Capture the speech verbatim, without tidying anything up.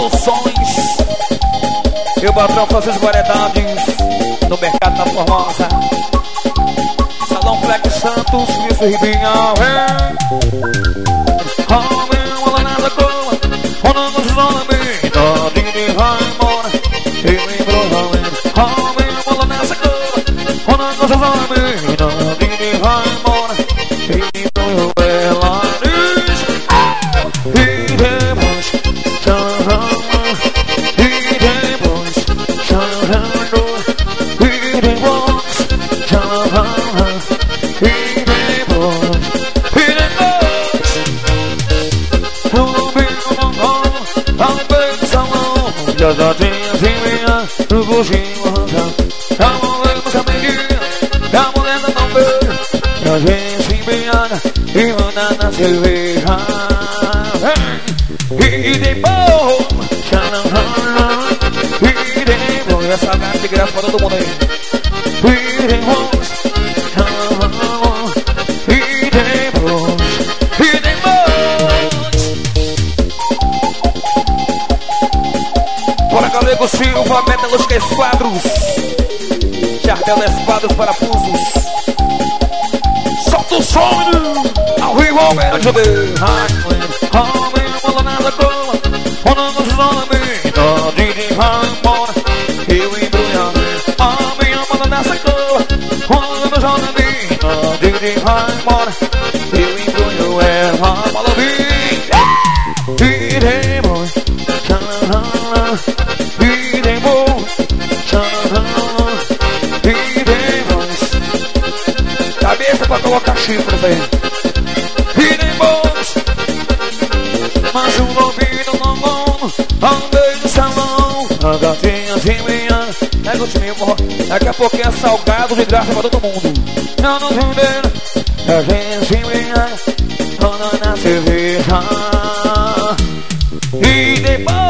Soluções. Meu patrão faz as variedades no mercado da Formosa. Salão Flex Santos, Suíço Ribinha. Homem, olha nada cola, olha nos zonas, não ninguém vai embora. Eu lembro, homem, olha nessa cola, olha nos zonas, não ninguém vai embora. Eu lembro, ela diz, e depois, chorando, e depois, chorando, e depois, chorando, e depois, e depois. No bico não rola, ao peito salão, já já tinha assim minha, no coxinho arranjado. A mulher não sabe que, a mulher não vê, a gente se empenhada e manda na cerveja. E depois, e depois, essa gata de graça pra todo mundo aí. E depois, e depois, e depois. Bora, Galego Silva, Métalos que Esquadros, Chartel Esquadros, Parafusos. Solta o som, ao vivo, ao menos, joder. Homem, bola nada cola, ona nos zonas, não ninguém vai embora. Eu embrulhado, homem, bola nessa cola, ona nos zonas, não ninguém vai embora. Eu embrulho ela, bola vem, e depois, tchanana, e depois, tchanana, e depois. Cabeça pra colocar chifres aí. E depois, mas o ouvido não bom, andei no salão, a gatinha se brinhando, pega o time, morro. Daqui a pouco é salgado de graça pra todo mundo. Eu não entendo, a gente se brinhando, anda na cerveja. E depois